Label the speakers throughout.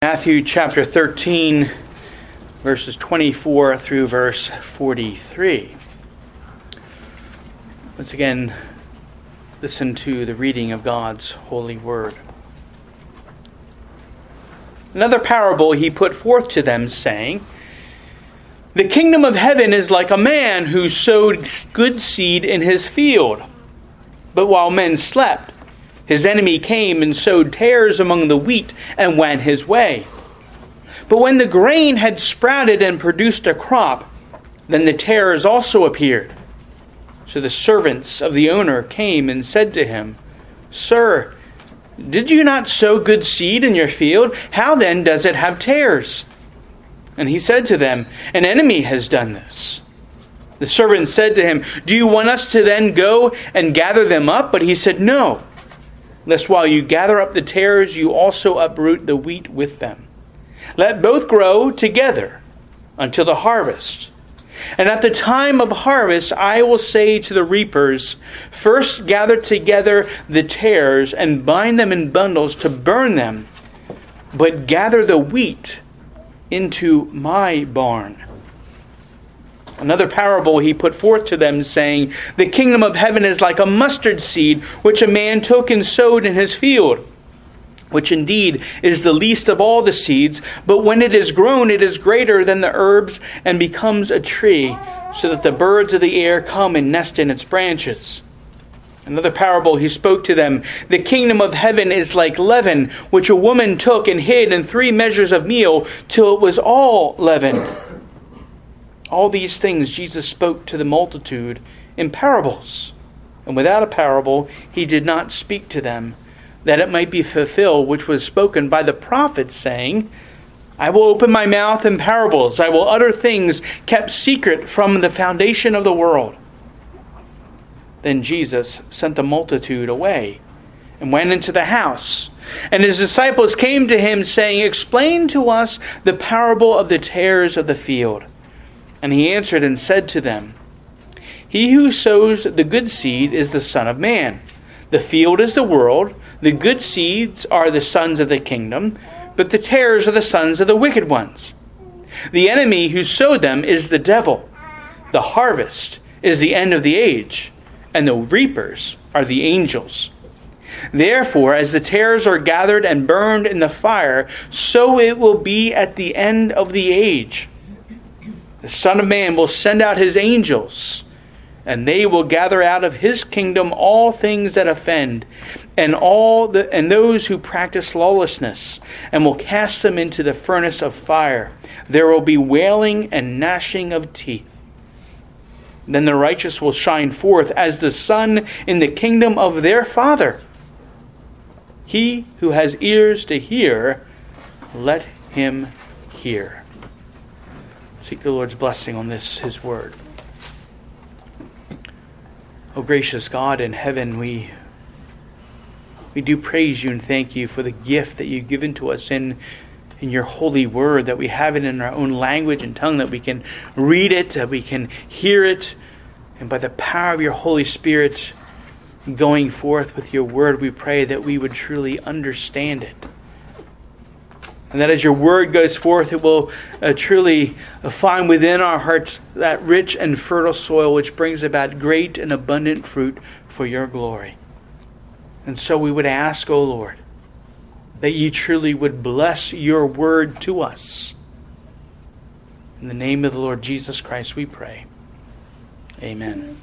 Speaker 1: Matthew chapter 13, verses 24 through verse 43. Once again, listen to the reading of God's holy word. Another parable he put forth to them, saying, "The kingdom of heaven is like a man who sowed good seed in his field. But while men slept, his enemy came and sowed tares among the wheat and went his way. But when the grain had sprouted and produced a crop, then the tares also appeared. So the servants of the owner came and said to him, 'Sir, did you not sow good seed in your field? How then does it have tares?' And he said to them, 'An enemy has done this.' The servants said to him, 'Do you want us to then go and gather them up?' But he said, 'No, lest while you gather up the tares, you also uproot the wheat with them. Let both grow together until the harvest. And at the time of harvest, I will say to the reapers, first gather together the tares and bind them in bundles to burn them, but gather the wheat into my barn.' Another parable he put forth to them, saying, 'The kingdom of heaven is like a mustard seed, which a man took and sowed in his field, which indeed is the least of all the seeds, but when it is grown, it is greater than the herbs and becomes a tree, so that the birds of the air come and nest in its branches.' Another parable he spoke to them, 'The kingdom of heaven is like leaven, which a woman took and hid in 3 measures of meal, till it was all leavened.' All these things Jesus spoke to the multitude in parables, and without a parable he did not speak to them, that it might be fulfilled which was spoken by the prophet, saying, 'I will open my mouth in parables, I will utter things kept secret from the foundation of the world.' Then Jesus sent the multitude away and went into the house. And his disciples came to him, saying, 'Explain to us the parable of the tares of the field.' And he answered and said to them, 'He who sows the good seed is the Son of Man. The field is the world. The good seeds are the sons of the kingdom, but the tares are the sons of the wicked ones. The enemy who sowed them is the devil. The harvest is the end of the age, and the reapers are the angels. Therefore, as the tares are gathered and burned in the fire, so it will be at the end of the age. The Son of Man will send out his angels, and they will gather out of his kingdom all things that offend, and those who practice lawlessness, and will cast them into the furnace of fire. There will be wailing and gnashing of teeth. Then the righteous will shine forth as the sun in the kingdom of their Father. He who has ears to hear, let him hear." Seek the Lord's blessing on this, his word. O gracious God in heaven, we do praise you and thank you for the gift that you've given to us in your holy word, that we have it in our own language and tongue, that we can read it, that we can hear it, and by the power of your Holy Spirit going forth with your word, we pray that we would truly understand it. And that as your word goes forth, it will truly find within our hearts that rich and fertile soil which brings about great and abundant fruit for your glory. And so we would ask, O Lord, that you truly would bless your word to us. In the name of the Lord Jesus Christ we pray. Amen.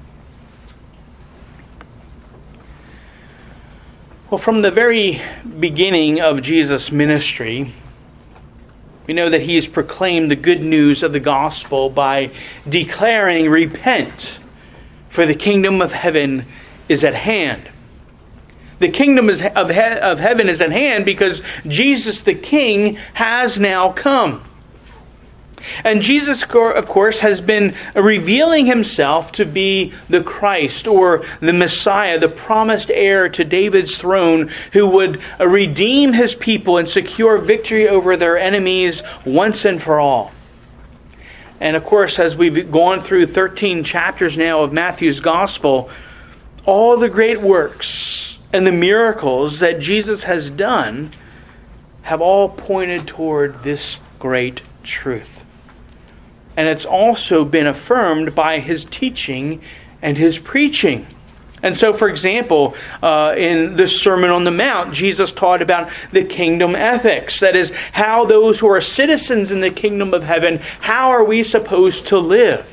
Speaker 1: Well, from the very beginning of Jesus' ministry, we know that he has proclaimed the good news of the gospel by declaring, "Repent, for the kingdom of heaven is at hand." The kingdom of heaven is at hand because Jesus the King has now come. And Jesus, of course, has been revealing himself to be the Christ, or the Messiah, the promised heir to David's throne, who would redeem his people and secure victory over their enemies once and for all. And of course, as we've gone through 13 chapters now of Matthew's Gospel, all the great works and the miracles that Jesus has done have all pointed toward this great truth. And it's also been affirmed by his teaching and his preaching. And so, for example, in the Sermon on the Mount, Jesus taught about the kingdom ethics. That is, how those who are citizens in the kingdom of heaven, how are we supposed to live?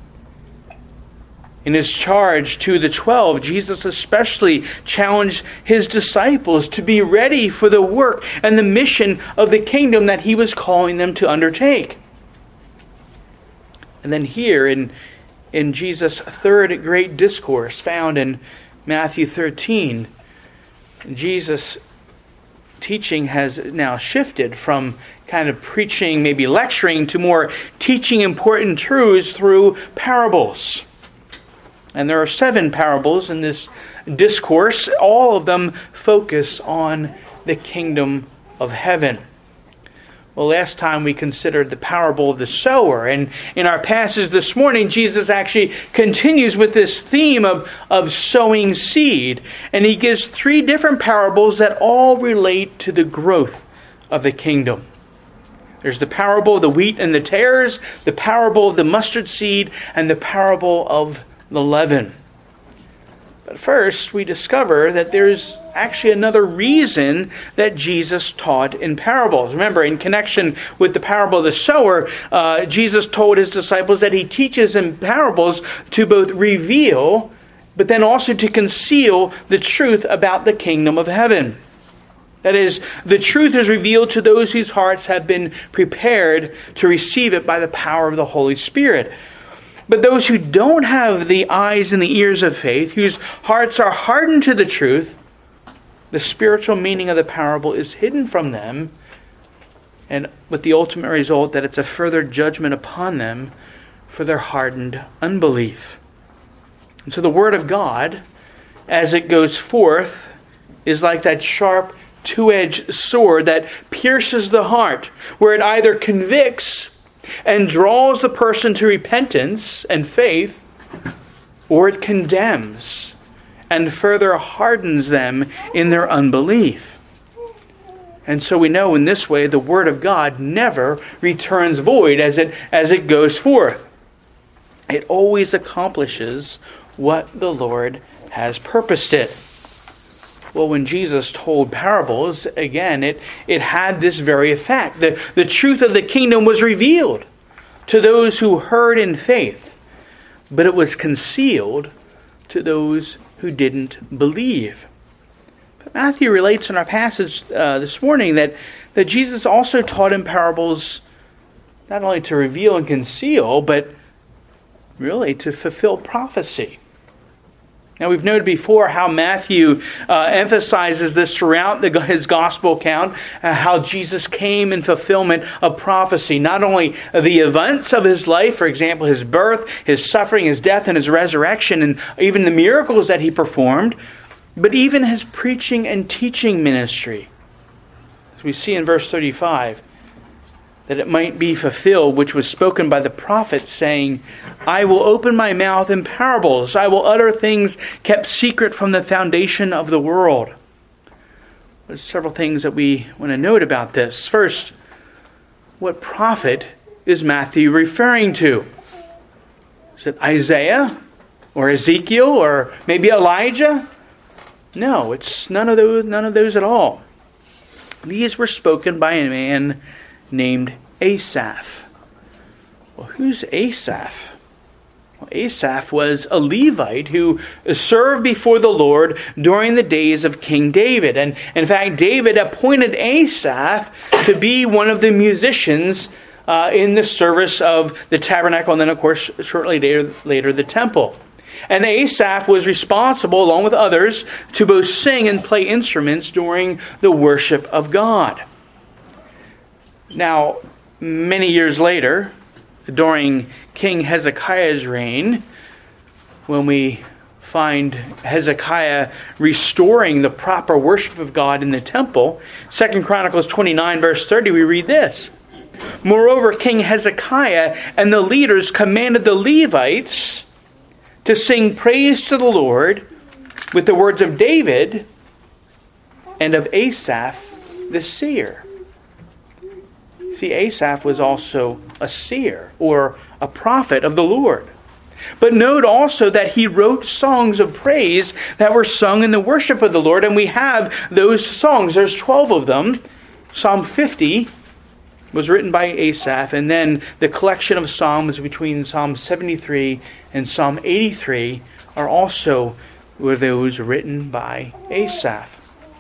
Speaker 1: In his charge to the 12, Jesus especially challenged his disciples to be ready for the work and the mission of the kingdom that he was calling them to undertake. And then here in Jesus' third great discourse found in Matthew 13, Jesus' teaching has now shifted from kind of preaching, maybe lecturing, to more teaching important truths through parables. And there are 7 parables in this discourse. All of them focus on the kingdom of heaven. Well, last time we considered the parable of the sower. And in our passage this morning, Jesus actually continues with this theme of sowing seed. And he gives 3 different parables that all relate to the growth of the kingdom. There's the parable of the wheat and the tares, the parable of the mustard seed, and the parable of the leaven. But first, we discover that there's actually another reason that Jesus taught in parables. Remember, in connection with the parable of the sower, Jesus told his disciples that he teaches in parables to both reveal, but then also to conceal the truth about the kingdom of heaven. That is, the truth is revealed to those whose hearts have been prepared to receive it by the power of the Holy Spirit. But those who don't have the eyes and the ears of faith, whose hearts are hardened to the truth, the spiritual meaning of the parable is hidden from them, and with the ultimate result that it's a further judgment upon them for their hardened unbelief. And so the Word of God, as it goes forth, is like that sharp, two-edged sword that pierces the heart, where it either convicts and draws the person to repentance and faith, or it condemns and further hardens them in their unbelief. And so we know in this way the Word of God never returns void as it goes forth. It always accomplishes what the Lord has purposed it. Well, when Jesus told parables, again, it had this very effect. The truth of the kingdom was revealed to those who heard in faith, but it was concealed to those who didn't believe. But Matthew relates in our passage this morning that Jesus also taught in parables not only to reveal and conceal, but really to fulfill prophecy. Now, we've noted before how Matthew emphasizes this throughout his gospel account, how Jesus came in fulfillment of prophecy. Not only the events of his life, for example, his birth, his suffering, his death, and his resurrection, and even the miracles that he performed, but even his preaching and teaching ministry. As we see in verse 35, that it might be fulfilled, which was spoken by the prophet, saying, I will open my mouth in parables. I will utter things kept secret from the foundation of the world. There's several things that we want to note about this. First, what prophet is Matthew referring to? Is it Isaiah or Ezekiel or maybe Elijah? No, it's none of those at all. These were spoken by a man named Asaph. Well, who's Asaph? Well, Asaph was a Levite who served before the Lord during the days of King David. And in fact, David appointed Asaph to be one of the musicians in the service of the tabernacle, and then, of course, shortly later the temple. And Asaph was responsible, along with others, to both sing and play instruments during the worship of God. Now, many years later, during King Hezekiah's reign, when we find Hezekiah restoring the proper worship of God in the temple, 2 Chronicles 29, verse 30, we read this. Moreover, King Hezekiah and the leaders commanded the Levites to sing praise to the Lord with the words of David and of Asaph the seer. See, Asaph was also a seer or a prophet of the Lord. But note also that he wrote songs of praise that were sung in the worship of the Lord, and we have those songs. There's 12 of them. Psalm 50 was written by Asaph, and then the collection of psalms between Psalm 73 and Psalm 83 are also those written by Asaph.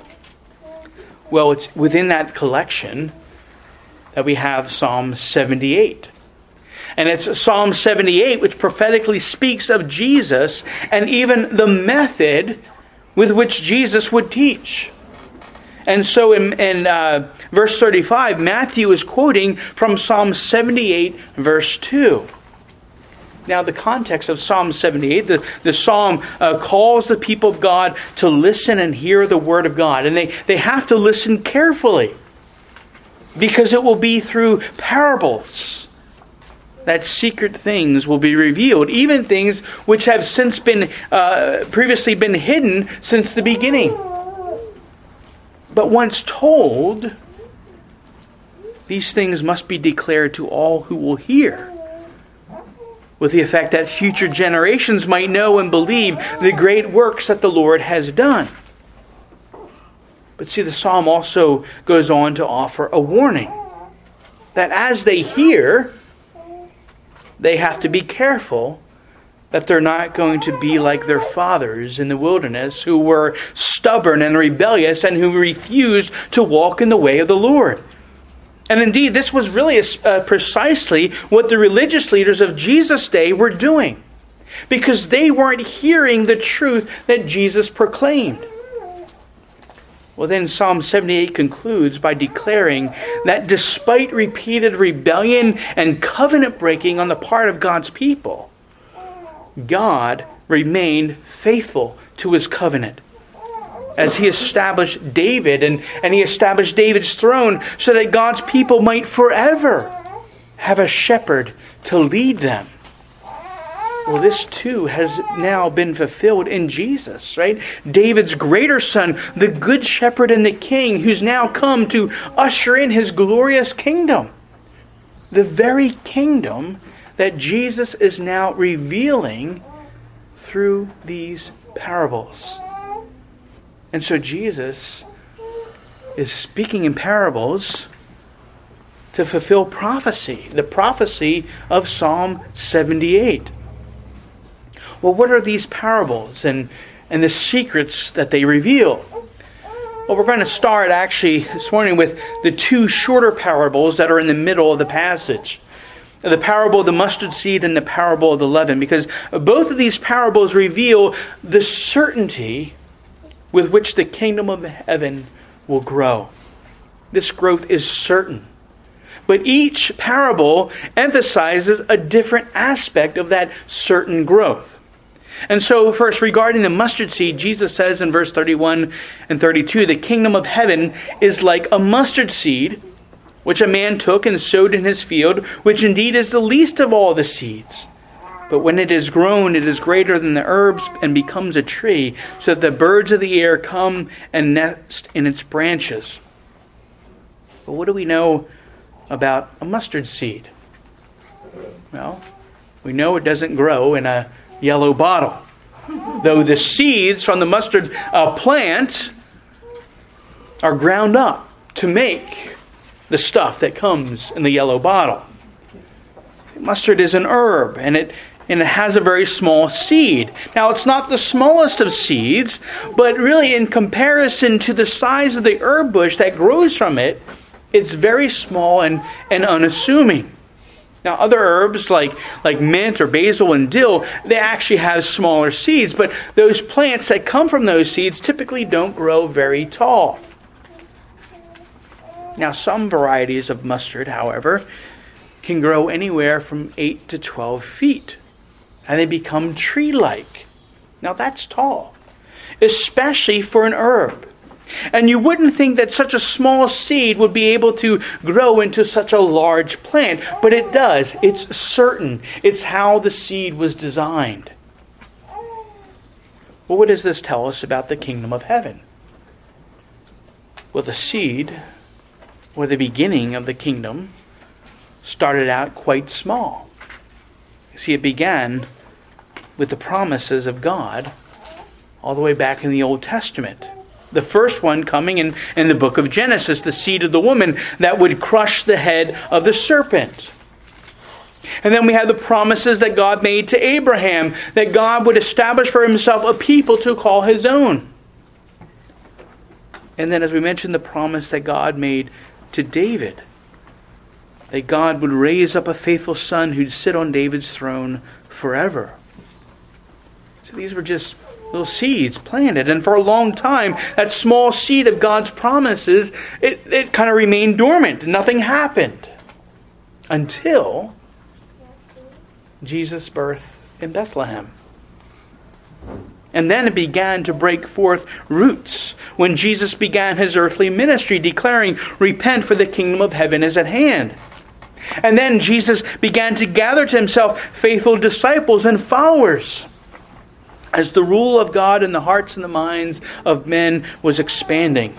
Speaker 1: Well, it's within that collection that we have Psalm 78. And it's Psalm 78 which prophetically speaks of Jesus and even the method with which Jesus would teach. And so in verse 35, Matthew is quoting from Psalm 78, verse 2. Now, the context of Psalm 78, the psalm calls the people of God to listen and hear the word of God. And they have to listen carefully, because it will be through parables that secret things will be revealed, even things which have since been previously been hidden since the beginning. But once told, these things must be declared to all who will hear, with the effect that future generations might know and believe the great works that the Lord has done. But see, the psalm also goes on to offer a warning that as they hear, they have to be careful that they're not going to be like their fathers in the wilderness, who were stubborn and rebellious and who refused to walk in the way of the Lord. And indeed, this was really precisely what the religious leaders of Jesus' day were doing, because they weren't hearing the truth that Jesus proclaimed. Well, then Psalm 78 concludes by declaring that despite repeated rebellion and covenant breaking on the part of God's people, God remained faithful to his covenant, as he established David and he established David's throne so that God's people might forever have a shepherd to lead them. Well, this too has now been fulfilled in Jesus, right? David's greater son, the good shepherd and the king, who's now come to usher in his glorious kingdom. The very kingdom that Jesus is now revealing through these parables. And so Jesus is speaking in parables to fulfill prophecy, the prophecy of Psalm 78. Well, what are these parables and the secrets that they reveal? Well, we're going to start actually this morning with the two shorter parables that are in the middle of the passage. The parable of the mustard seed and the parable of the leaven, because both of these parables reveal the certainty with which the kingdom of heaven will grow. This growth is certain. But each parable emphasizes a different aspect of that certain growth. And so first, regarding the mustard seed, Jesus says in verse 31 and 32, the kingdom of heaven is like a mustard seed, which a man took and sowed in his field, which indeed is the least of all the seeds. But when it is grown, it is greater than the herbs and becomes a tree, so that the birds of the air come and nest in its branches. But what do we know about a mustard seed? Well, we know it doesn't grow in a yellow bottle, though the seeds from the mustard plant are ground up to make the stuff that comes in the yellow bottle. Mustard is an herb, and it has a very small seed. Now, it's not the smallest of seeds, but really in comparison to the size of the herb bush that grows from it, it's very small and unassuming. Now, other herbs like mint or basil and dill, they actually have smaller seeds, but those plants that come from those seeds typically don't grow very tall. Now, some varieties of mustard, however, can grow anywhere from 8 to 12 feet, and they become tree-like. Now, that's tall, especially for an herb. And you wouldn't think that such a small seed would be able to grow into such a large plant, but it does. It's certain. It's how the seed was designed. Well, what does this tell us about the kingdom of heaven? Well, the seed, or the beginning of the kingdom, started out quite small. See, it began with the promises of God all the way back in the Old Testament. The first one coming in the book of Genesis, the seed of the woman that would crush the head of the serpent. And then we have the promises that God made to Abraham, that God would establish for himself a people to call his own. And then, as we mentioned, the promise that God made to David, that God would raise up a faithful son who'd sit on David's throne forever. So these were just little seeds planted. And for a long time, that small seed of God's promises, it kind of remained dormant. Nothing happened. Until Jesus' birth in Bethlehem. And then it began to break forth roots when Jesus began his earthly ministry, declaring, "Repent, for the kingdom of heaven is at hand." And then Jesus began to gather to himself faithful disciples and followers, as the rule of God in the hearts and the minds of men was expanding.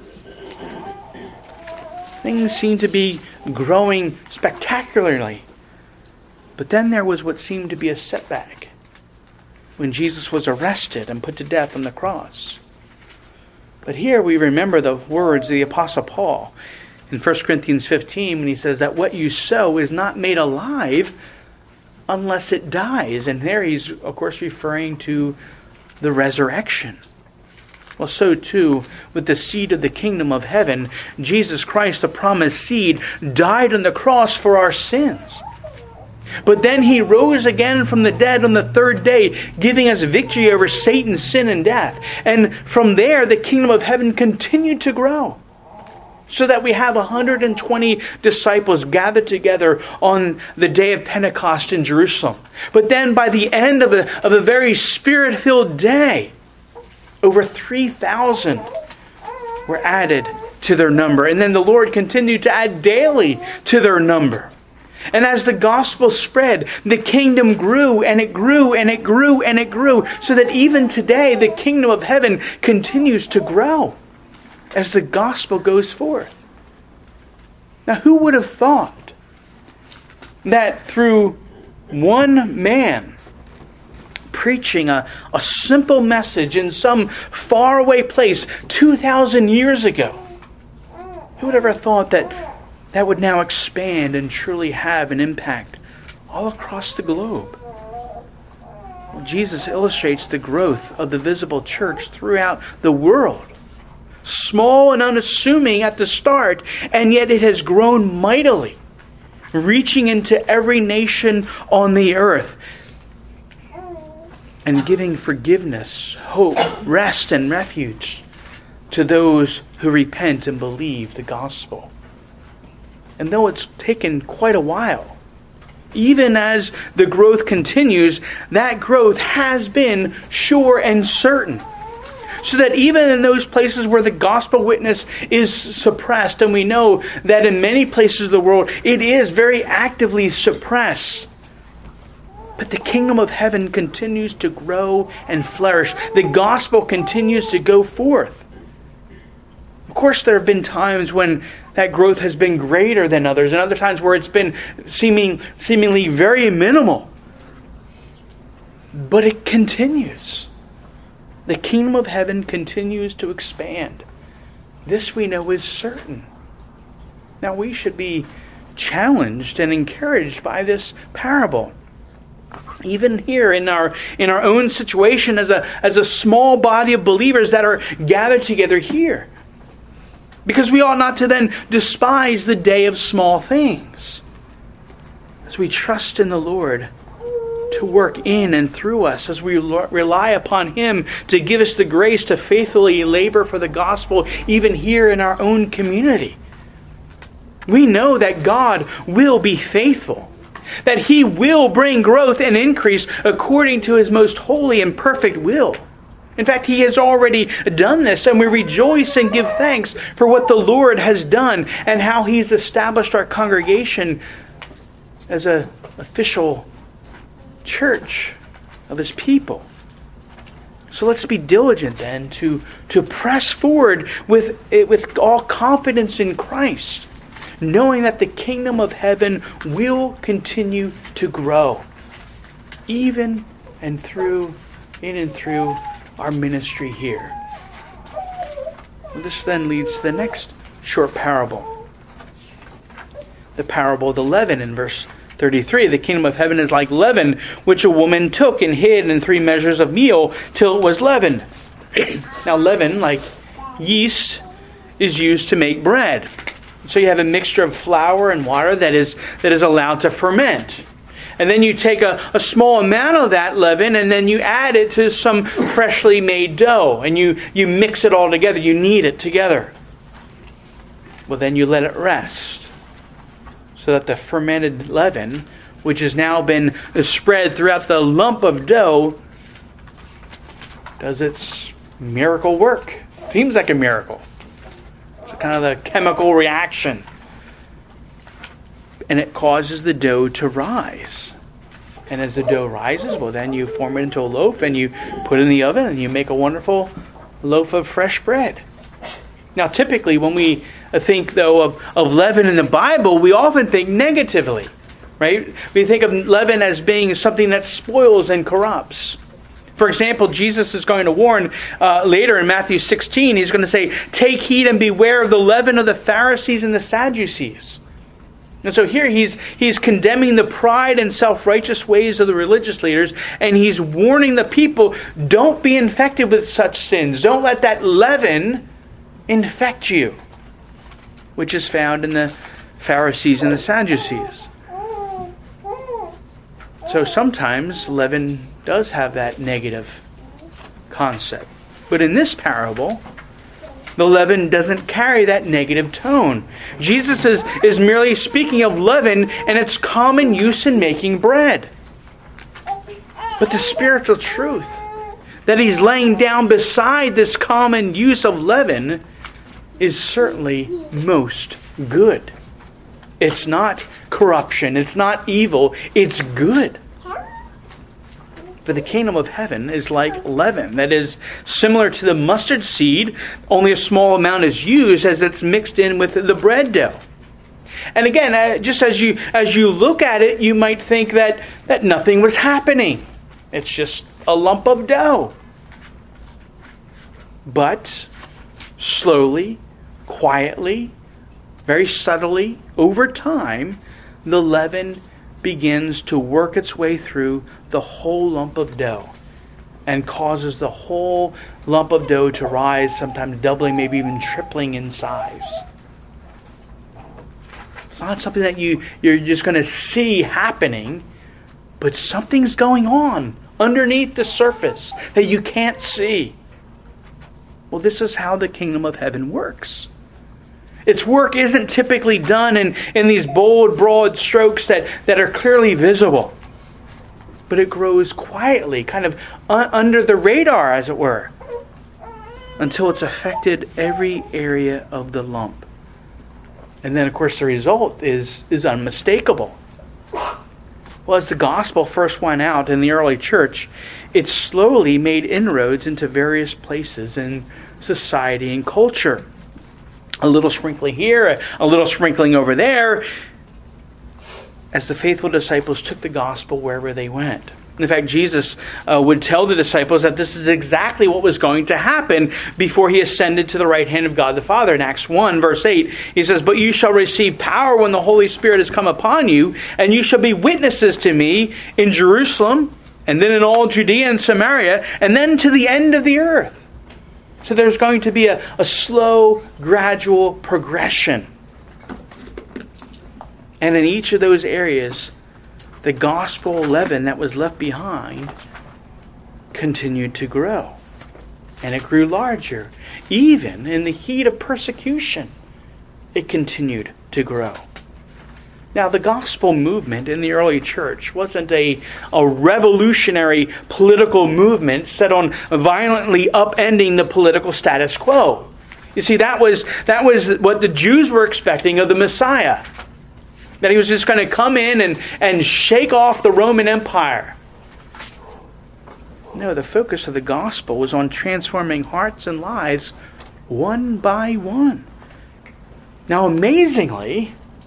Speaker 1: Things seemed to be growing spectacularly. But then there was what seemed to be a setback when Jesus was arrested and put to death on the cross. But here we remember the words of the Apostle Paul in 1 Corinthians 15 when he says that what you sow is not made alive unless it dies. And there he's, of course, referring to the resurrection. Well, so too, with the seed of the kingdom of heaven, Jesus Christ, the promised seed, died on the cross for our sins. But then he rose again from the dead on the third day, giving us victory over Satan, sin, and death. And from there, the kingdom of heaven continued to grow, so that we have 120 disciples gathered together on the day of Pentecost in Jerusalem. But then by the end of a very spirit-filled day, over 3,000 were added to their number. And then the Lord continued to add daily to their number. And as the gospel spread, the kingdom grew and it grew and it grew and it grew, so that even today the kingdom of heaven continues to grow as the gospel goes forth. Now, who would have thought that through one man preaching a simple message in some faraway place 2,000 years ago, who would ever thought that would now expand and truly have an impact all across the globe? Well, Jesus illustrates the growth of the visible church throughout the world. Small and unassuming at the start, and yet it has grown mightily, reaching into every nation on the earth and giving forgiveness, hope, rest, and refuge to those who repent and believe the gospel. And though it's taken quite a while, even as the growth continues, that growth has been sure and certain. So that even in those places where the gospel witness is suppressed, and we know that in many places of the world it is very actively suppressed, but the kingdom of heaven continues to grow and flourish. The gospel continues to go forth. Of course, there have been times when that growth has been greater than others, and other times where it's been seemingly very minimal. But it continues. The kingdom of heaven continues to expand. This we know is certain. Now we should be challenged and encouraged by this parable. Even here in our own situation as a small body of believers that are gathered together here. Because we ought not to then despise the day of small things. As we trust in the Lord to work in and through us, as we rely upon Him to give us the grace to faithfully labor for the gospel, even here in our own community. We know that God will be faithful, that He will bring growth and increase according to His most holy and perfect will. In fact, He has already done this, and we rejoice and give thanks for what the Lord has done and how He's established our congregation as an official church of His people. So let's be diligent then to press forward with all confidence in Christ, knowing that the kingdom of heaven will continue to grow, even and through, in and through our ministry here. This then leads to the next short parable. The parable of the leaven in verse 33. The kingdom of heaven is like leaven, which a woman took and hid in 3 measures of meal till it was leavened. Now leaven, like yeast, is used to make bread. So you have a mixture of flour and water that is allowed to ferment. And then you take a small amount of that leaven and then you add it to some freshly made dough. And you mix it all together. You knead it together. Well, then you let it rest. So that the fermented leaven, which has now been spread throughout the lump of dough, does its miracle work. Seems like a miracle. It's kind of the chemical reaction. And it causes the dough to rise. And as the dough rises, well, then you form it into a loaf and you put it in the oven and you make a wonderful loaf of fresh bread. Now, typically, when we think, though, of leaven in the Bible, we often think negatively, right? We think of leaven as being something that spoils and corrupts. For example, Jesus is going to warn later in Matthew 16, he's going to say, "Take heed and beware of the leaven of the Pharisees and the Sadducees." And so here he's condemning the pride and self-righteous ways of the religious leaders, and he's warning the people, don't be infected with such sins. Don't let that leaven infect you, which is found in the Pharisees and the Sadducees. So sometimes leaven does have that negative concept. But in this parable, the leaven doesn't carry that negative tone. Jesus is merely speaking of leaven and its common use in making bread. But the spiritual truth that he's laying down beside this common use of leaven is certainly most good. It's not corruption. It's not evil. It's good. For the kingdom of heaven is like leaven, that is similar to the mustard seed, only a small amount is used as it's mixed in with the bread dough. And again, just as you look at it, you might think that nothing was happening. It's just a lump of dough. But slowly, quietly, very subtly, over time, the leaven begins to work its way through the whole lump of dough and causes the whole lump of dough to rise, sometimes doubling, maybe even tripling in size. It's not something that you're just going to see happening, but something's going on underneath the surface that you can't see. Well, this is how the kingdom of heaven works. Its work isn't typically done in these bold, broad strokes that are clearly visible. But it grows quietly, kind of under the radar, as it were, until it's affected every area of the lump. And then, of course, the result is unmistakable. Well, as the gospel first went out in the early church, it slowly made inroads into various places in society and culture. A little sprinkling here, a little sprinkling over there, as the faithful disciples took the gospel wherever they went. In fact, Jesus would tell the disciples that this is exactly what was going to happen before he ascended to the right hand of God the Father. In Acts 1, verse 8, he says, "But you shall receive power when the Holy Spirit has come upon you, and you shall be witnesses to me in Jerusalem, and then in all Judea and Samaria, and then to the end of the earth." So there's going to be a slow, gradual progression. And in each of those areas, the gospel leaven that was left behind continued to grow. And it grew larger. Even in the heat of persecution, it continued to grow. Now, the gospel movement in the early church wasn't a revolutionary political movement set on violently upending the political status quo. You see, that was what the Jews were expecting of the Messiah. That he was just going to come in and shake off the Roman Empire. No, the focus of the gospel was on transforming hearts and lives one by one. Now, amazingly,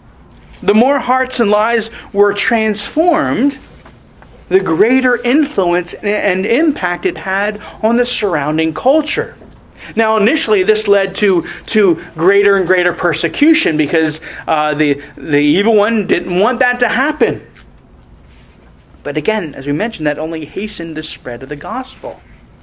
Speaker 1: The more hearts and lives were transformed, the greater influence and impact it had on the surrounding culture. Now, initially, this led to greater and greater persecution because the evil one didn't want that to happen. But again, as we mentioned, that only hastened the spread of the gospel.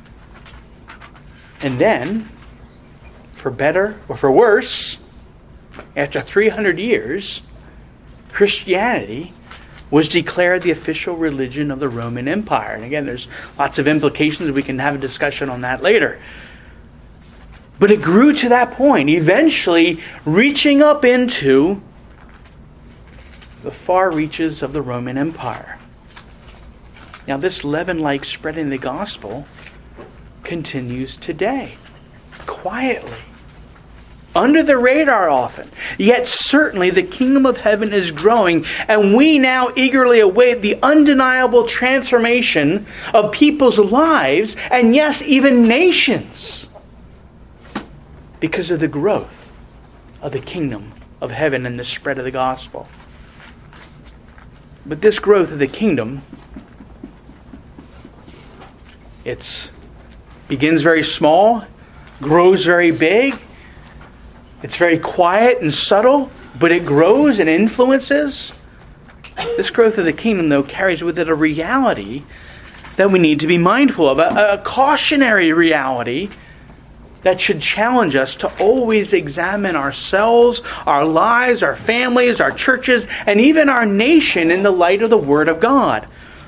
Speaker 1: And then, for better or for worse, after 300 years, Christianity was declared the official religion of the Roman Empire. And again, there's lots of implications. We can have a discussion on that later. But it grew to that point, eventually reaching up into the far reaches of the Roman Empire. Now, this leaven-like spreading the gospel continues today, quietly, under the radar often. Yet certainly the kingdom of heaven is growing, and we now eagerly await the undeniable transformation of people's lives, and yes, even nations, because of the growth of the kingdom of heaven and the spread of the gospel. But this growth of the kingdom, it begins very small, grows very big. It's very quiet and subtle, but it grows and influences. This growth of the kingdom, though, carries with it a reality that we need to be mindful of, a cautionary reality that should challenge us to always examine ourselves, our lives, our families, our churches, and even our nation in the light of the Word of God.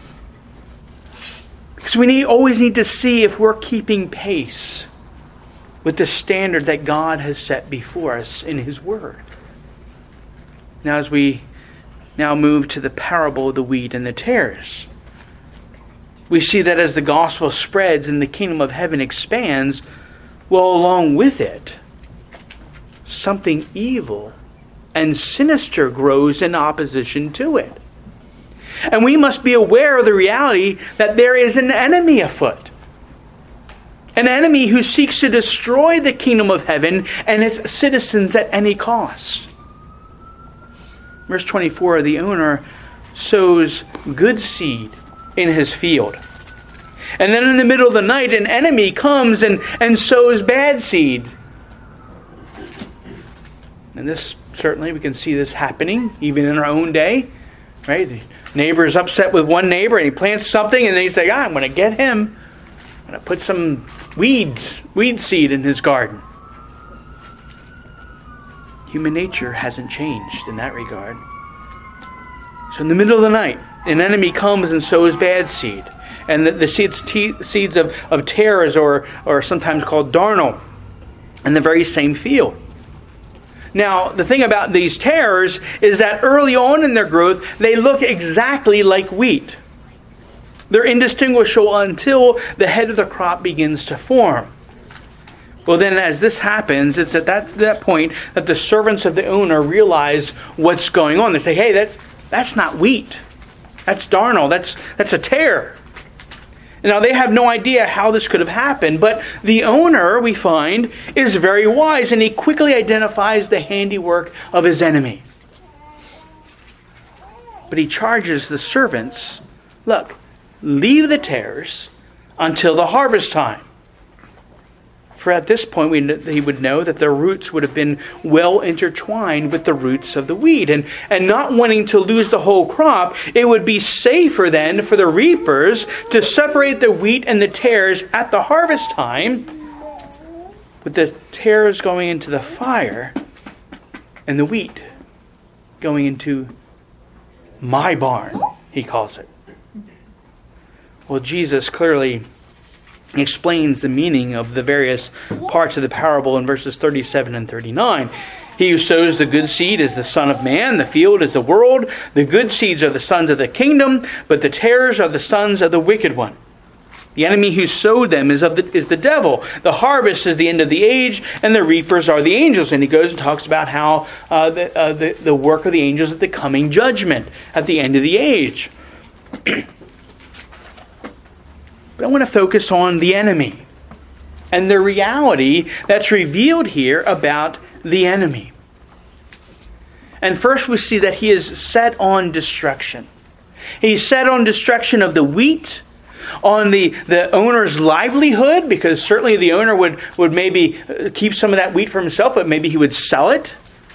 Speaker 1: Because we always need to see if we're keeping pace with the standard that God has set before us in His Word. Now, as we now move to the parable of the wheat and the tares, we see that as the gospel spreads and the kingdom of heaven expands, well, along with it, something evil and sinister grows in opposition to it. And we must be aware of the reality that there is an enemy afoot. An enemy who seeks to destroy the kingdom of heaven and its citizens at any cost. Verse 24, the owner sows good seed in his field. And then in the middle of the night, an enemy comes and sows bad seed. And this, certainly, we can see this happening even in our own day. Right? The neighbor is upset with one neighbor and he plants something and then he's like, I'm going to get him. I'm going to put some weed seed in his garden. Human nature hasn't changed in that regard. So in the middle of the night, an enemy comes and sows bad seed. And the seeds of tares or sometimes called darnel in the very same field. Now, the thing about these tares is that early on in their growth, they look exactly like wheat. They're indistinguishable until the head of the crop begins to form. Well, then as this happens, it's at that point that the servants of the owner realize what's going on. They say, hey, that's not wheat. That's darnel. That's a tare. Now, they have no idea how this could have happened, but the owner, we find, is very wise, and he quickly identifies the handiwork of his enemy. But he charges the servants, look, leave the tares until the harvest time. For at this point, he would know that their roots would have been well intertwined with the roots of the wheat. And not wanting to lose the whole crop, it would be safer then for the reapers to separate the wheat and the tares at the harvest time, with the tares going into the fire and the wheat going into my barn, he calls it. Well, Jesus clearly explains the meaning of the various parts of the parable in verses 37 and 39. He who sows the good seed is the Son of Man. The field is the world. The good seeds are the sons of the kingdom, but the tares are the sons of the wicked one. The enemy who sowed them is the devil. The harvest is the end of the age, and the reapers are the angels. And he goes and talks about how the work of the angels at the coming judgment at the end of the age. But I want to focus on the enemy and the reality that's revealed here about the enemy. And first we see that he is set on destruction. He's set on destruction of the wheat, on the owner's livelihood, because certainly the owner would maybe keep some of that wheat for himself, but maybe he would sell it.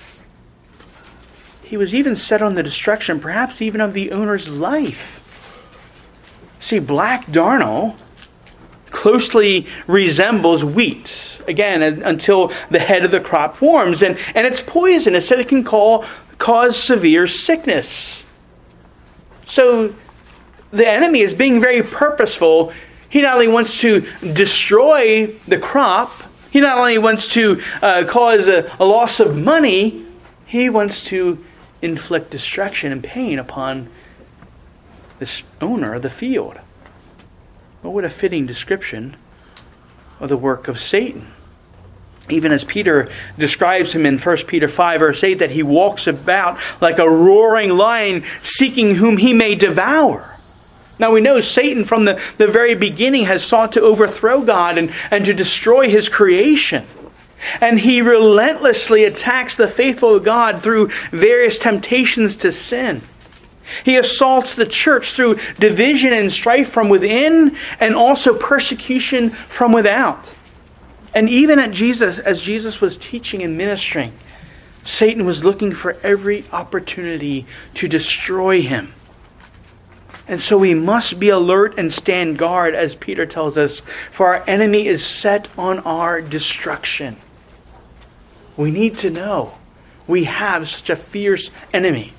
Speaker 1: He was even set on the destruction, perhaps even of the owner's life. See, black darnel closely resembles wheat, again, until the head of the crop forms. And it's poisonous, so it can cause severe sickness. So the enemy is being very purposeful. He not only wants to destroy the crop, he not only wants to cause a loss of money, he wants to inflict destruction and pain upon this owner of the field. Well, what a fitting description of the work of Satan. Even as Peter describes him in 1 Peter 5, verse 8, that he walks about like a roaring lion, seeking whom he may devour. Now we know Satan from the very beginning has sought to overthrow God and to destroy his creation. And he relentlessly attacks the faithful of God through various temptations to sin. He assaults the church through division and strife from within, and also persecution from without. And even as Jesus was teaching and ministering, Satan was looking for every opportunity to destroy him. And so we must be alert and stand guard, as Peter tells us, for our enemy is set on our destruction. We need to know we have such a fierce enemy.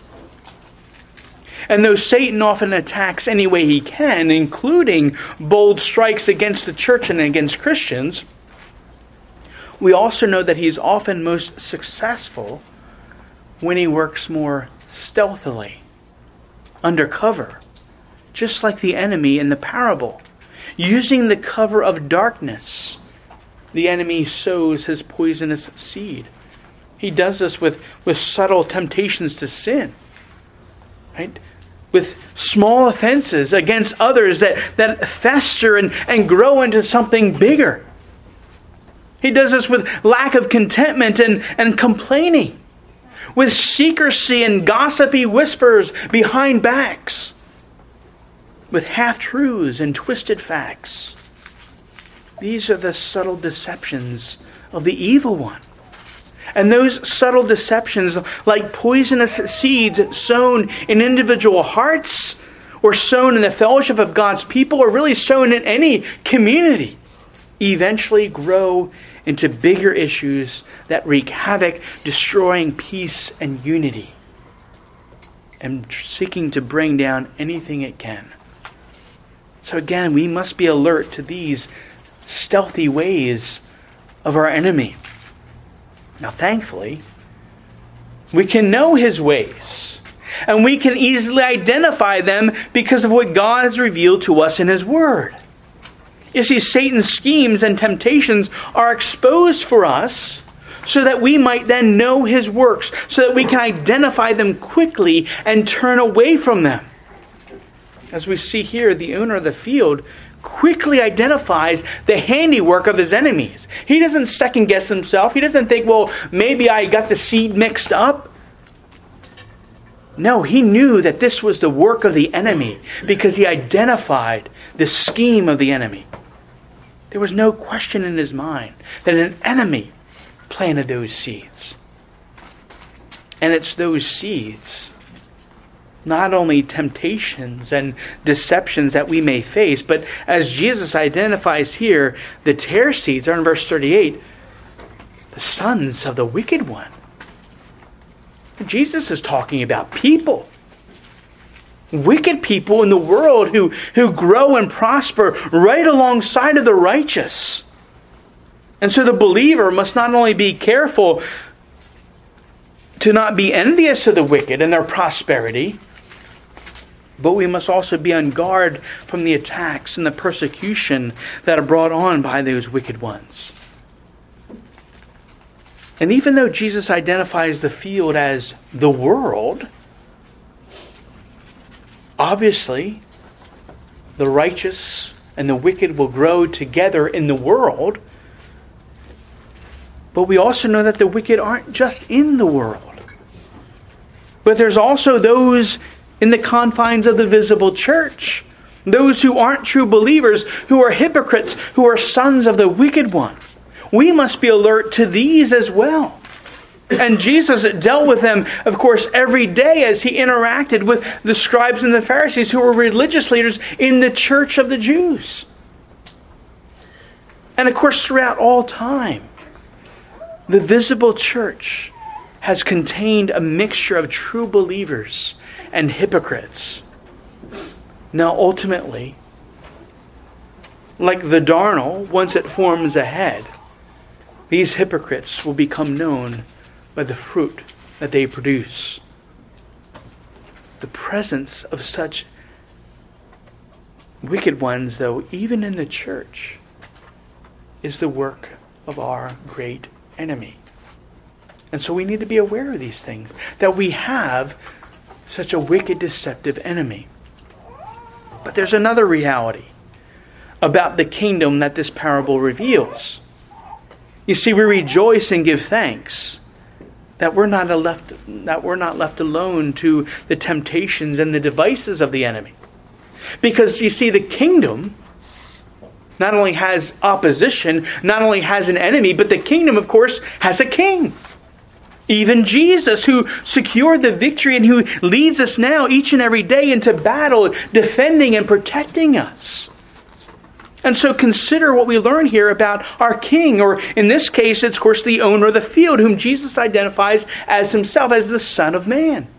Speaker 1: And though Satan often attacks any way he can, including bold strikes against the church and against Christians, we also know that he is often most successful when he works more stealthily, undercover, just like the enemy in the parable. Using the cover of darkness, the enemy sows his poisonous seed. He does this with subtle temptations to sin, right? With small offenses against others that fester and grow into something bigger. He does this with lack of contentment and complaining, with secrecy and gossipy whispers behind backs, with half-truths and twisted facts. These are the subtle deceptions of the evil one. And those subtle deceptions, like poisonous seeds sown in individual hearts, or sown in the fellowship of God's people, or really sown in any community, eventually grow into bigger issues that wreak havoc, destroying peace and unity, and seeking to bring down anything it can. So again, we must be alert to these stealthy ways of our enemy. Now, thankfully, we can know his ways, and we can easily identify them because of what God has revealed to us in his word. You see, Satan's schemes and temptations are exposed for us so that we might then know his works, so that we can identify them quickly and turn away from them. As we see here, the owner of the field quickly identifies the handiwork of his enemies. He doesn't second guess himself. He doesn't think, well, maybe I got the seed mixed up. No, he knew that this was the work of the enemy because he identified the scheme of the enemy. There was no question in his mind that an enemy planted those seeds. And it's those seeds, not only temptations and deceptions that we may face, but as Jesus identifies here, the tare seeds are in verse 38, the sons of the wicked one. Jesus is talking about people. Wicked people in the world who grow and prosper right alongside of the righteous. And so the believer must not only be careful to not be envious of the wicked and their prosperity, but we must also be on guard from the attacks and the persecution that are brought on by those wicked ones. And even though Jesus identifies the field as the world, obviously the righteous and the wicked will grow together in the world. But we also know that the wicked aren't just in the world. But there's also those in the confines of the visible church. Those who aren't true believers, who are hypocrites, who are sons of the wicked one. We must be alert to these as well. And Jesus dealt with them, of course, every day as he interacted with the scribes and the Pharisees, who were religious leaders in the church of the Jews. And of course, throughout all time, the visible church has contained a mixture of true believers and hypocrites. Now, ultimately, like the darnel, once it forms a head, these hypocrites will become known by the fruit that they produce. The presence of such wicked ones, though, even in the church, is the work of our great enemy. And so we need to be aware of these things, that we have such a wicked, deceptive enemy. But there's another reality about the kingdom that this parable reveals. You see, we rejoice and give thanks that we're not left alone to the temptations and the devices of the enemy. Because you see, the kingdom not only has opposition, not only has an enemy, but the kingdom, of course, has a king. Even Jesus, who secured the victory and who leads us now each and every day into battle, defending and protecting us. And so consider what we learn here about our king, or in this case, it's of course the owner of the field, whom Jesus identifies as himself as the Son of Man.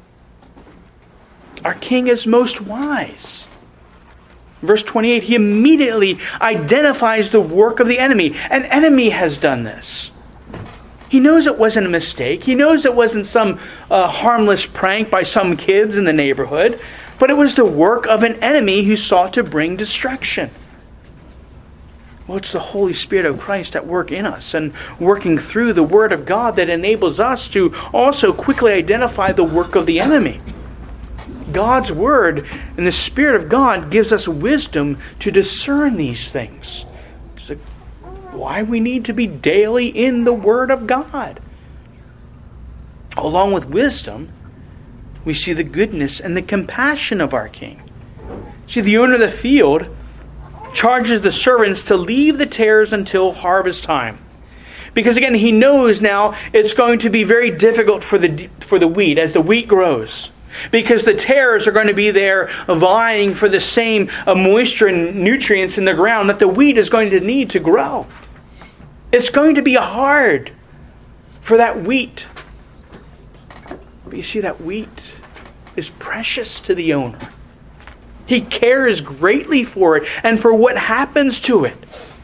Speaker 1: Our king is most wise. Verse 28, he immediately identifies the work of the enemy. An enemy has done this. He knows it wasn't a mistake. He knows it wasn't some harmless prank by some kids in the neighborhood, but it was the work of an enemy who sought to bring destruction. Well, it's the Holy Spirit of Christ at work in us and working through the Word of God that enables us to also quickly identify the work of the enemy. God's Word and the Spirit of God gives us wisdom to discern these things. It's why we need to be daily in the Word of God. Along with wisdom, we see the goodness and the compassion of our King. See, the owner of the field charges the servants to leave the tares until harvest time. Because again, he knows now it's going to be very difficult for the wheat as the wheat grows. Because the tares are going to be there vying for the same moisture and nutrients in the ground that the wheat is going to need to grow. It's going to be hard for that wheat. But you see, that wheat is precious to the owner. He cares greatly for it and for what happens to it.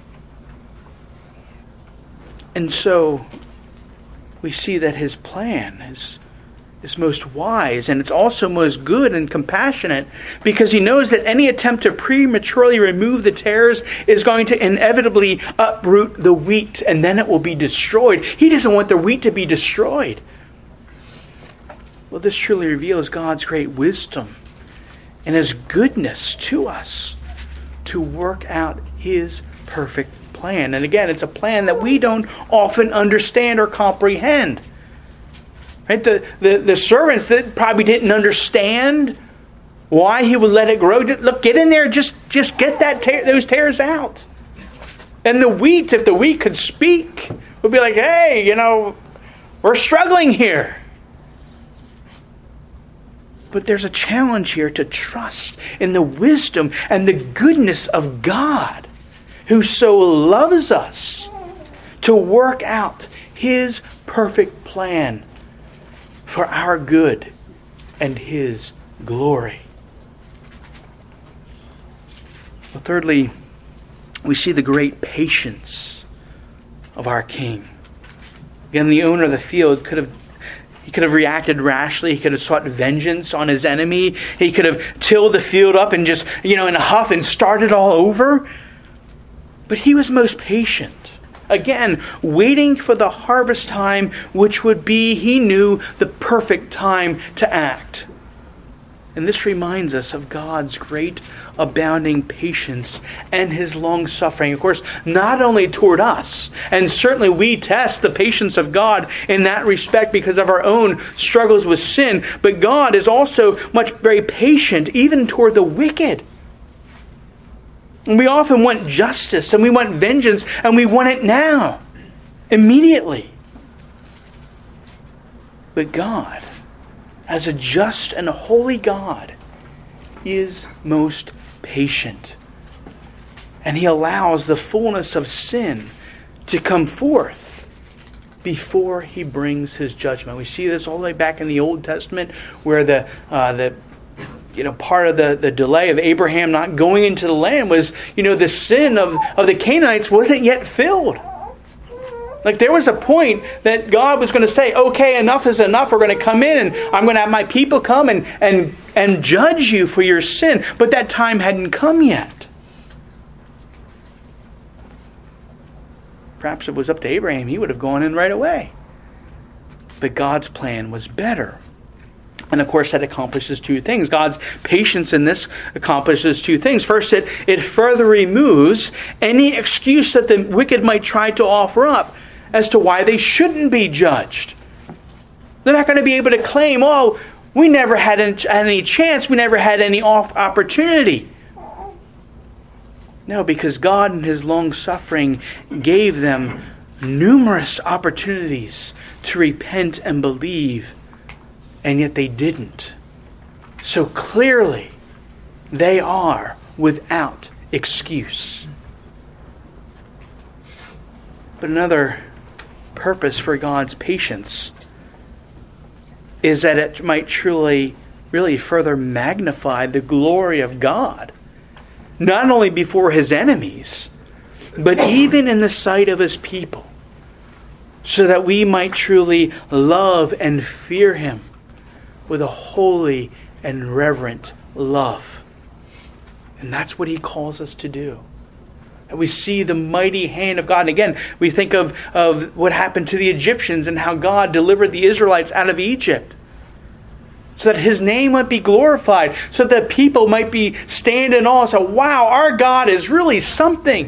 Speaker 1: And so we see that his plan is most wise, and it's also most good and compassionate, because he knows that any attempt to prematurely remove the tares is going to inevitably uproot the wheat, and then it will be destroyed. He doesn't want the wheat to be destroyed. Well, this truly reveals God's great wisdom and his goodness to us to work out his perfect plan. And again, it's a plan that we don't often understand or comprehend. Right? The servants that probably didn't understand why he would let it grow. Look, get in there, just get those tares out. And the wheat, if the wheat could speak, would be like, hey, we're struggling here. But there's a challenge here to trust in the wisdom and the goodness of God, who so loves us, to work out his perfect plan for our good and his glory. Well, thirdly, we see the great patience of our King. Again, the owner of the field could have reacted rashly. He could have sought vengeance on his enemy. He could have tilled the field up and just, in a huff and started all over. But he was most patient. Again, waiting for the harvest time, which would be, he knew, the perfect time to act. And this reminds us of God's great abounding patience and His long suffering. Of course, not only toward us, and certainly we test the patience of God in that respect because of our own struggles with sin, but God is also very patient even toward the wicked. And we often want justice and we want vengeance and we want it now, immediately. But God, as a just and a holy God, is most patient. And He allows the fullness of sin to come forth before He brings His judgment. We see this all the way back in the Old Testament, where the part of the delay of Abraham not going into the land was, the sin of the Canaanites wasn't yet filled. Like there was a point that God was going to say, okay, enough is enough. We're going to come in and I'm going to have my people come and judge you for your sin. But that time hadn't come yet. Perhaps if it was up to Abraham, he would have gone in right away. But God's plan was better. And of course that accomplishes two things. God's patience in this accomplishes two things. First, it further removes any excuse that the wicked might try to offer up as to why they shouldn't be judged. They're not going to be able to claim, we never had any chance, we never had any opportunity. No, because God in His long suffering gave them numerous opportunities to repent and believe, and yet they didn't. So clearly, they are without excuse. But another purpose for God's patience is that it might truly, really further magnify the glory of God, not only before His enemies, but even in the sight of His people, so that we might truly love and fear Him with a holy and reverent love. And that's what He calls us to do. And we see the mighty hand of God. And again, we think of what happened to the Egyptians and how God delivered the Israelites out of Egypt, so that His name might be glorified, so that people might be stand in awe. So, wow, our God is really something.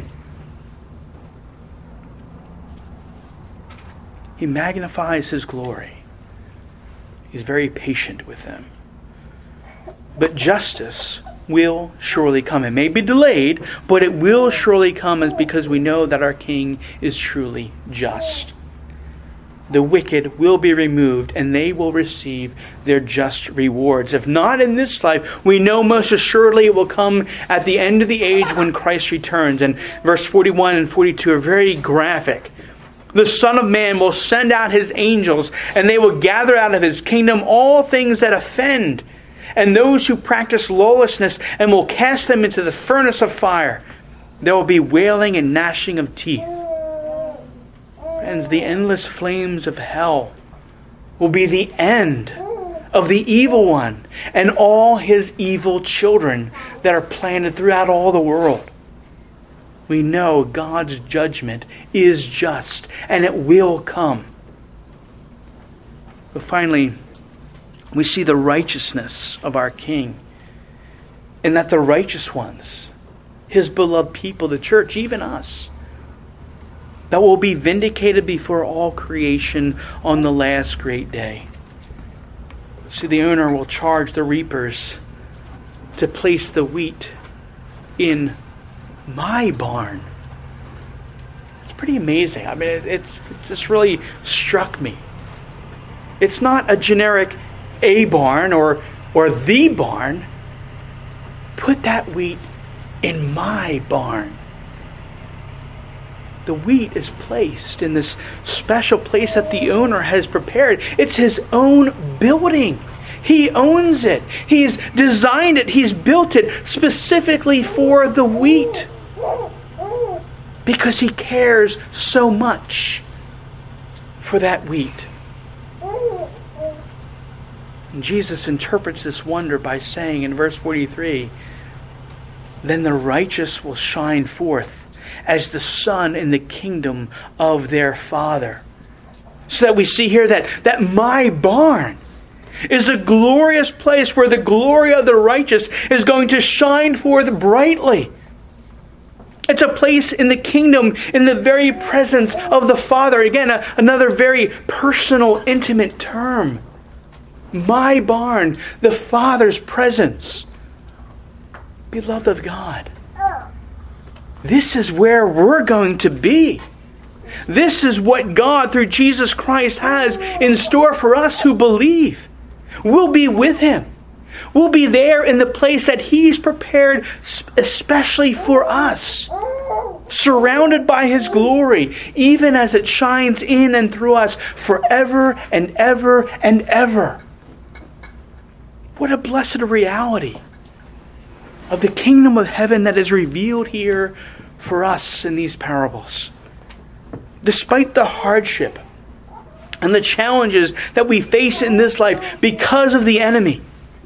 Speaker 1: He magnifies His glory. He's very patient with them. But justice will surely come. It may be delayed, but it will surely come, as because we know that our King is truly just. The wicked will be removed and they will receive their just rewards. If not in this life, we know most assuredly it will come at the end of the age when Christ returns. And verse 41 and 42 are very graphic. The Son of Man will send out His angels, and they will gather out of His kingdom all things that offend, and those who practice lawlessness, and will cast them into the furnace of fire. There will be wailing and gnashing of teeth. Friends, the endless flames of hell will be the end of the evil one and all his evil children that are planted throughout all the world. We know God's judgment is just, and it will come. But finally, we see the righteousness of our King, and that the righteous ones, His beloved people, the church, even us, that will be vindicated before all creation on the last great day. See, the owner will charge the reapers to place the wheat in my barn. It's pretty amazing. I mean, it just really struck me. It's not a generic a barn or the barn. Put that wheat in my barn. The wheat is placed in this special place that the owner has prepared. It's his own building. He owns it. He's designed it. He's built it specifically for the wheat, because He cares so much for that wheat. And Jesus interprets this wonder by saying in verse 43, "Then the righteous will shine forth as the sun in the kingdom of their Father." So that we see here that my barn is a glorious place where the glory of the righteous is going to shine forth brightly. It's a place in the kingdom, in the very presence of the Father. Again, another very personal, intimate term. My barn, the Father's presence. Beloved of God, this is where we're going to be. This is what God, through Jesus Christ, has in store for us who believe. We'll be with Him. We'll be there in the place that He's prepared especially for us. Surrounded by His glory, even as it shines in and through us forever and ever and ever. What a blessed reality of the kingdom of heaven that is revealed here for us in these parables. Despite the hardship and the challenges that we face in this life because of the enemy,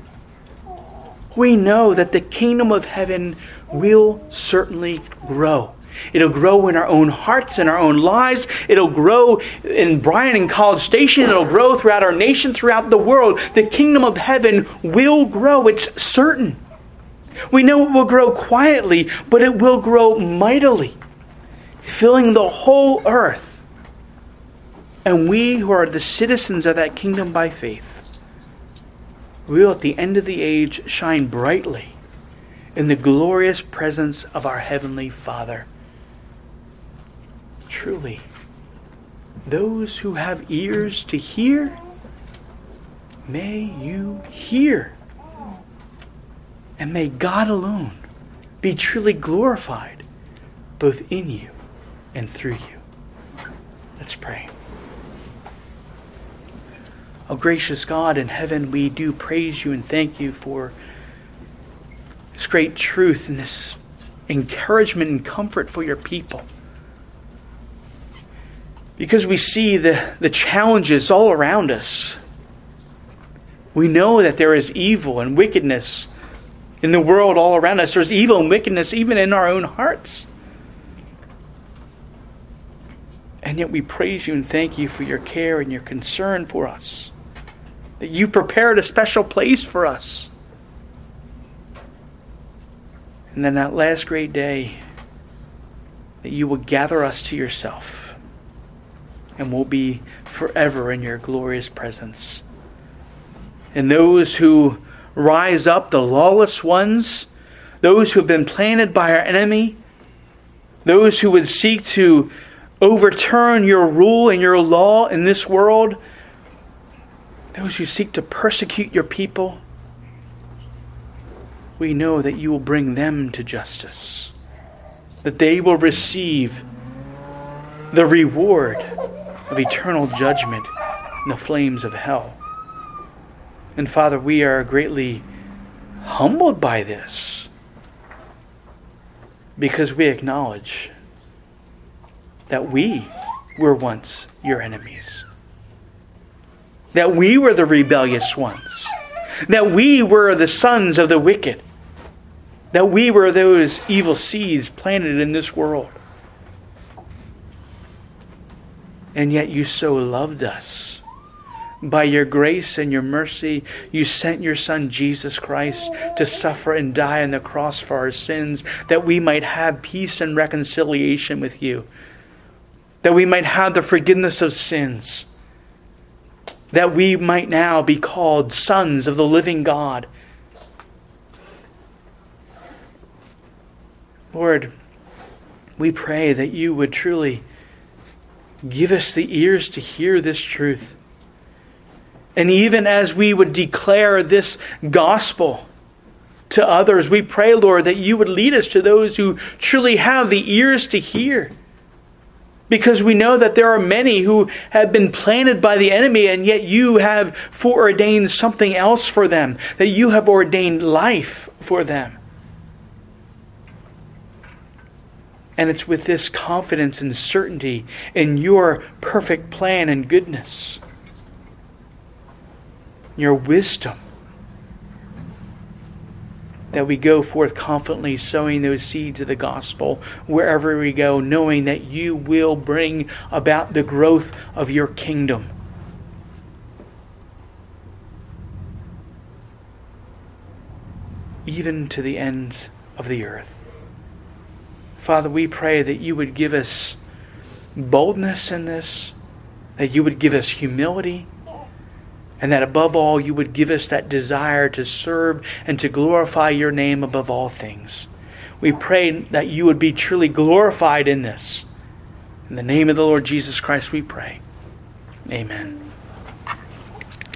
Speaker 1: we know that the kingdom of heaven will certainly grow. It'll grow in our own hearts, in our own lives. It'll grow in Bryan and College Station. It'll grow throughout our nation, throughout the world. The kingdom of heaven will grow. It's certain. We know it will grow quietly, but it will grow mightily, filling the whole earth. And we who are the citizens of that kingdom by faith will at the end of the age shine brightly in the glorious presence of our Heavenly Father. Truly, those who have ears to hear, may you hear. And may God alone be truly glorified, both in you and through you. Let's pray. Oh, gracious God in heaven, we do praise you and thank you for this great truth and this encouragement and comfort for your people. Because we see the challenges all around us. We know that there is evil and wickedness in the world all around us. There's evil and wickedness even in our own hearts. And yet we praise you and thank you for your care and your concern for us. That you prepared a special place for us. And then that last great day, that you will gather us to yourself. And we'll be forever in your glorious presence. And those who rise up, the lawless ones, those who have been planted by our enemy, those who would seek to overturn your rule and your law in this world, those who seek to persecute your people, we know that you will bring them to justice, that they will receive the reward of eternal judgment in the flames of hell. And Father, we are greatly humbled by this because we acknowledge that we were once your enemies. That we were the rebellious ones. That we were the sons of the wicked. That we were those evil seeds planted in this world. And yet you so loved us. By your grace and your mercy, you sent your Son Jesus Christ to suffer and die on the cross for our sins, that we might have peace and reconciliation with you. That we might have the forgiveness of sins. That we might now be called sons of the living God. Lord, we pray that you would truly give us the ears to hear this truth. And even as we would declare this gospel to others, we pray, Lord, that you would lead us to those who truly have the ears to hear. Because we know that there are many who have been planted by the enemy, and yet you have foreordained something else for them, that you have ordained life for them. And it's with this confidence and certainty in your perfect plan and goodness, your wisdom, that we go forth confidently sowing those seeds of the gospel wherever we go, knowing that you will bring about the growth of your kingdom. even to the ends of the earth. Father, we pray that you would give us boldness in this, that you would give us humility, and that above all you would give us that desire to serve and to glorify your name above all things. We pray that you would be truly glorified in this. In the name of the Lord Jesus Christ we pray. Amen.